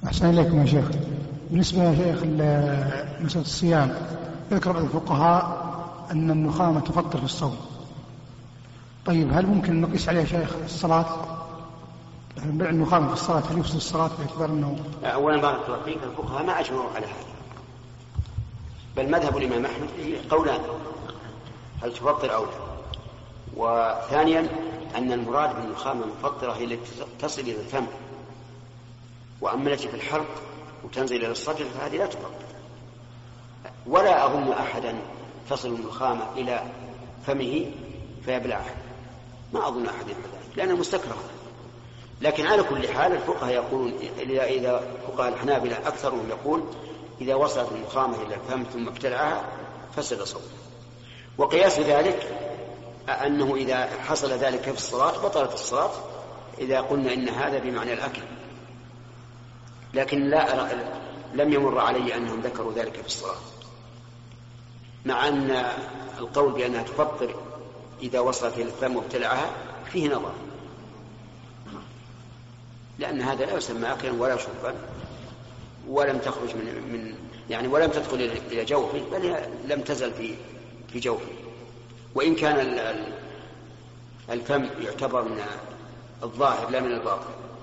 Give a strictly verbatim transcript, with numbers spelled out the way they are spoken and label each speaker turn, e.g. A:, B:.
A: أحسن إليكم يا شيخ. بالنسبة يا شيخ مسألة الصيام، يذكر بعض الفقهاء أن النخامة تفطر في الصوم. طيب هل ممكن نقيس عليها شيخ الصلاة؟ بيع النخامة في الصلاة هل يفسد الصلاة باعتبار أنه؟
B: أولا بارك الله فيك، الفقهاء ما أجمعوا على هذا، بل مذهب الإمام أحمد قولان، هل تفطر أو لا. وثانيا أن المراد بالنخامة المفطرة هي التي تصل إلى الفم، وأما التي في الحلق وتنزل إلى الصدر فهذه لا تفطر. ولا أظن أحدا تصل النخامة إلى فمه فيبلعها، ما أظن أحد يفعل ذلك لأنها مستكرهة. لكن على كل حال الفقهاء يقولون إذا فقهاء الحنابلة أكثرهم يقول إذا وصلت النخامة إلى الفم ثم ابتلعها فسد صوته. وقياس ذلك أنه إذا حصل ذلك في الصلاة بطلت الصلاة، إذا قلنا إن هذا بمعنى الأكل. لكن لا أرى لم يمر علي أنهم ذكروا ذلك في الصلاة، مع أن القول بأنها تفطر إذا وصلت إلى الفم وابتلعها فيه نظر، لأن هذا لا يسمى أكلا ولا شربا، ولم تخرج من, من يعني ولم تدخل إلى جوفه، بل لم تزل في في جوفه. وإن كان الفم يعتبر من الظاهر لا من الباطن.